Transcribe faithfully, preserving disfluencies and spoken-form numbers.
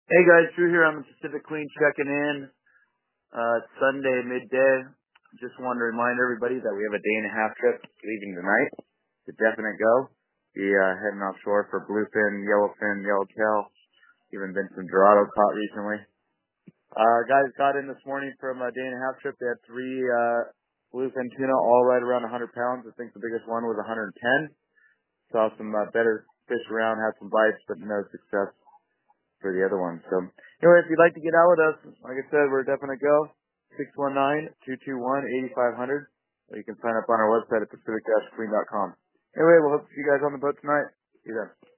Hey guys, Drew here on the Pacific Queen checking in. Uh, it's Sunday midday. Just wanted to remind everybody that we have a day and a half trip leaving tonight. It's a definite go. Be uh, heading offshore for bluefin, yellowfin, yellowtail. Even been some dorado caught recently. Uh, guys got in this morning from a day and a half trip. They had three uh, bluefin tuna, all right around one hundred pounds. I think the biggest one was one hundred ten. Saw some uh, better fish around, had some bites, but no success for the other one. So anyway, if you'd like to get out with us, like I said, we're definitely go. six one nine, two two one, eight five zero zero. Or you can sign up on our website at pacific dash queen dot com. Anyway, we'll hope to see you guys on the boat tonight. See you then.